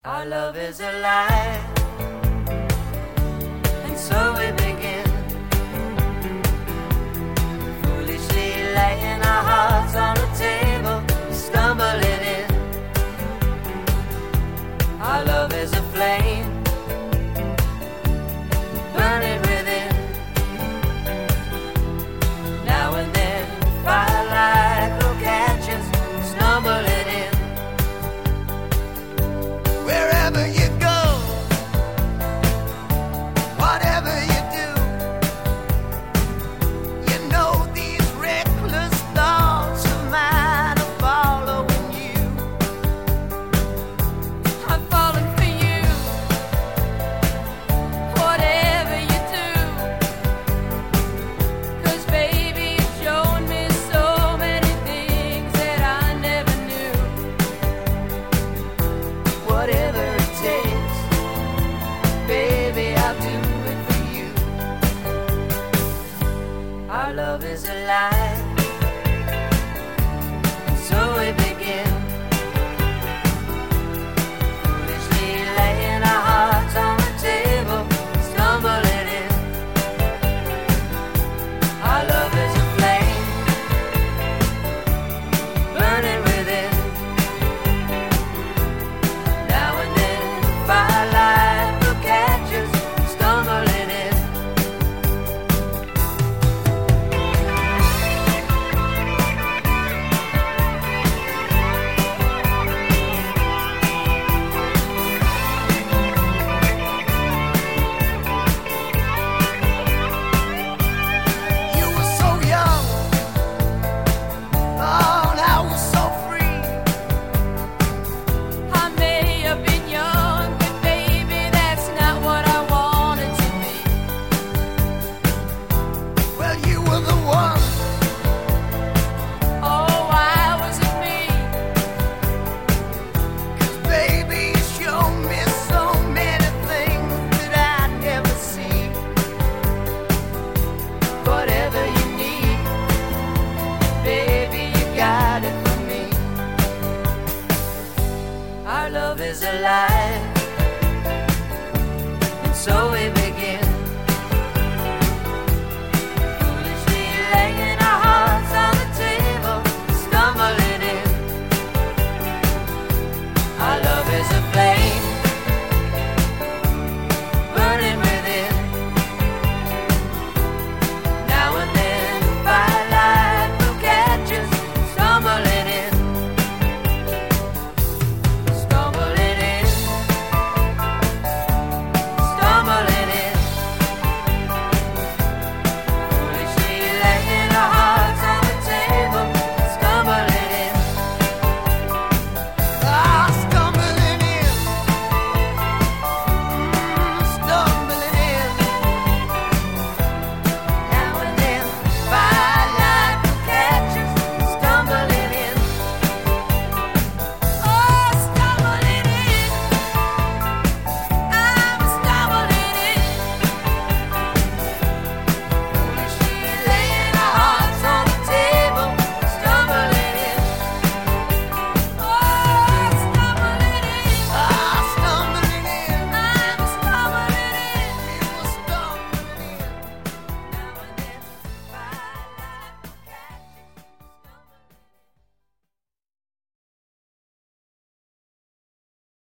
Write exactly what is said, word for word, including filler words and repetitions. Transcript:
Our love is alive, and so we begin, foolishly laying our hearts on the table, stumbling in. Our love is a flame, burning within. Now and then, firelight will catch us, stumbling in. Wherever you go, whatever you do, you know these reckless thoughts of mine are following you. I'm falling for you, whatever you do, 'cause baby you've shown me so many things that I never knew. Whatever it takes, baby, I'll do it for you. Our love is alive, and so we begin, foolishly laying our hearts on the table, stumbling in. Our love is a flame, burning within. Now and then, firelight will catch us, stumbling in. You were so young, oh, and I was so free. I may have been young, but baby that's not what I wanted to be. Well, you were the one. Oh, why was it me? Baby, you showed me so many things that I'd never see. Whatever you need, baby, you got it for me. Our love is alive,